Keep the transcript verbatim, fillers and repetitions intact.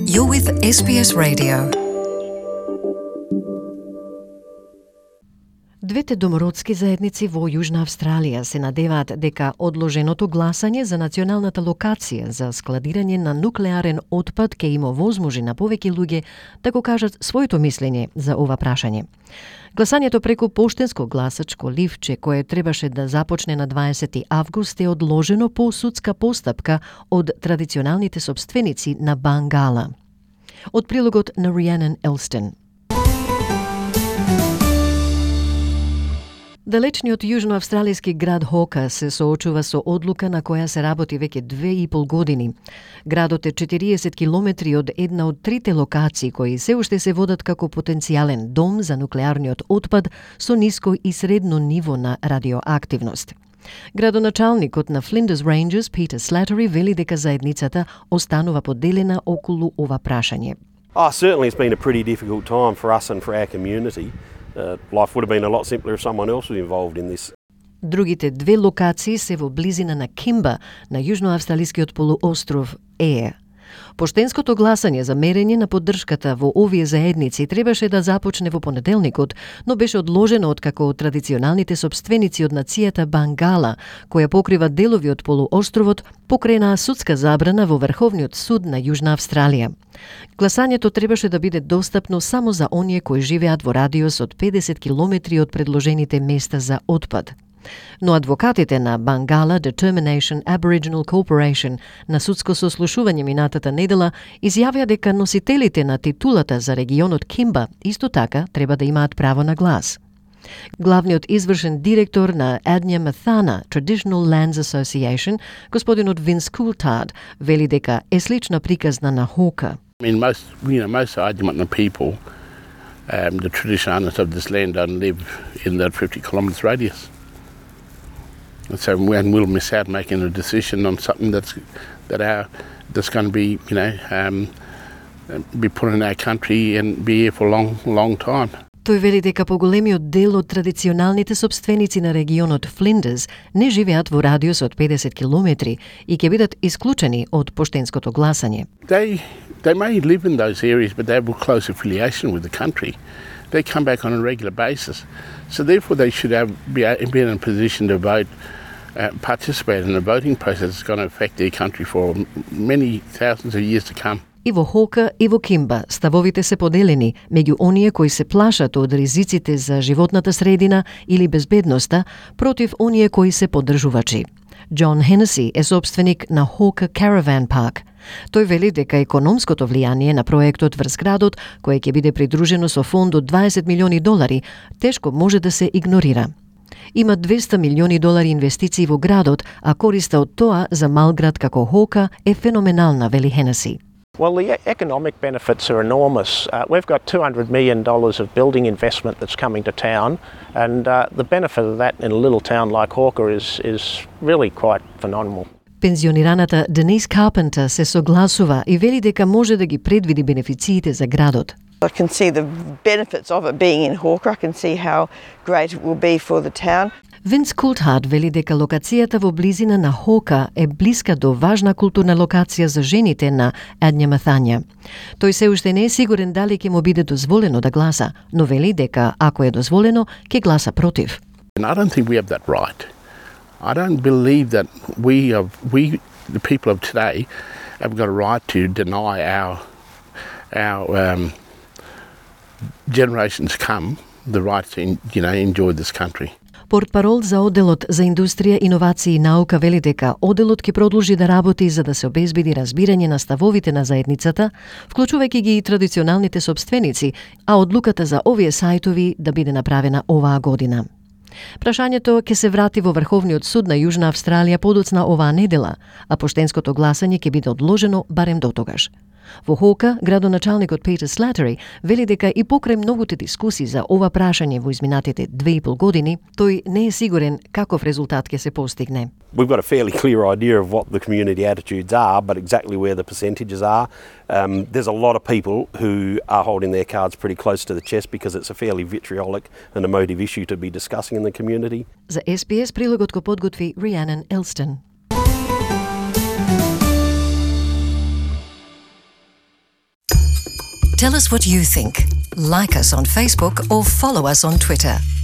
You're with S B S Radio. Двете домородски заедници во Јужна Австралија се надеваат дека одложеното гласање за националната локација за складирање на нуклеарен отпад ќе им овозможи на повеќе луѓе да го кажат своето мислење за ова прашање. Гласањето преку поштенско гласачко ливче, кое требаше да започне на дваесети август, е одложено по судска постапка од традиционалните собственици на Бангала. Од прилогот на Rhiannon Elston. Далечниот јужноавстралиски град Хока се соочува со одлука на која се работи веќе две и пол години. Градот е четириесет километри од една од трите локации кои се уште се водат како потенцијален дом за нуклеарниот отпад со ниско и средно ниво на радиоактивност. Градоначалникот на Flinders Ranges, Peter Slattery, вели дека заедницата останува поделена околу ова прашање. Oh, certainly it's been a pretty difficult time for us and for our community. Uh, life would have been a lot simpler if someone else was involved in this. Другите две локации се во близина на Кимба, на јужноавстралискиот полуостров Еје. Поштенското гласање за мерење на поддршката во овие заедници требаше да започне во понеделникот, но беше одложено откако традиционалните собственици од нацијата Бангала, која покрива делови од полуостровот, покренаа судска забрана во Врховниот суд на Јужна Австралија. Гласањето требаше да биде достапно само за оние кои живеат во радиус од педесет километри од предложените места за отпад. Но адвокатите на Bangala Determination Aboriginal Corporation на судско сослушување минатата недела изјавија дека носителите на титулата за регионот Кимба исто така треба да имаат право на глас. Главниот извршен директор на Adnyamathanha Traditional Lands Association, господинот Vince Coulthard, вели дека е слична приказна на Хока. I mean, most, you know, most Adnyamathanha people, um, the traditional owners of this land don't live in that fifty kilometres radius. So when we'll miss out making a decision on something that's that our that's going to be, you know, um, be put in our country and be here for a long, long time. Тој вели дека поголемиот дел од традиционалните собственици на регионот Флиндерс не живеат во радиус од педесет километри и ќе бидат исклучени од поштенското гласање. They they may live in those areas, but they have a close affiliation with the country. They come back on a regular basis, so therefore they should have be, be in a position to vote. Uh, participate in the voting process that's going to affect their country for many thousands of years to come. И во Хока и во Кимба ставовите се поделени меѓу оние кои се плашат од ризиците за животната средина или безбедноста против оние кои се поддржувачи. John Hennessy е собственик на Хока Caravan Park. Тој вели дека економското влијание на проектот врз градот, кој ќе биде придружено со фонд од дваесет милиони долари, тешко може да се игнорира. Има двесте милиони долари инвестиции во градот, а користа од тоа за мал град како Хока е феноменална, вели Хенеси. Well, the economic benefits are enormous. Uh, we've got two hundred million dollars of building investment that's coming to town, and uh, the benefit of that in a little town like Hawker is, is really quite phenomenal. Пензионираната Денис Карпентер се согласува и вели дека може да ги предвиди бенефициите за градот. I can see the benefits of it being in Hawker. I can see how great it will be for the town. Vince Coulthard вели дека локацијата во близина на Хока е блиска до важна културна локација за жените на Adnyamathanha. Тој се уште не е сигурен дали ќе му биде дозволено да гласа, но вели дека ако е дозволено, ќе гласа против. And I don't think we have that right. I don't believe that we have, we the people of today have got a right to deny our our um, generations come the right to, you know, enjoy this country. Портпарол за Оделот за индустрија, иновации и наука вели дека Оделот ќе продолжи да работи за да се обезбеди разбирање на ставовите на заедницата, вклучувајќи ги и традиционалните собственици, а одлуката за овие сајтови да биде направена оваа година. Прашањето ќе се врати во Врховниот суд на Јужна Австралија подоцна оваа недела, а поштенското гласање ќе биде одложено барем дотогаш. Во Хока, градоначалникот Peter Slattery вели дека и покрај многуте дискусии за ова прашање во изминатите две и пол години, тој не е сигурен каков резултат ќе се постигне. We've got a fairly clear idea of what the community attitudes are, but exactly where the percentages are. Um, there's a lot of people who are holding their cards pretty close to the chest because it's a fairly vitriolic and emotive issue to be discussing in the community. За С Б С прилогот го подготви Rhiannon Elston. Tell us what you think. Like us on Facebook or follow us on Twitter.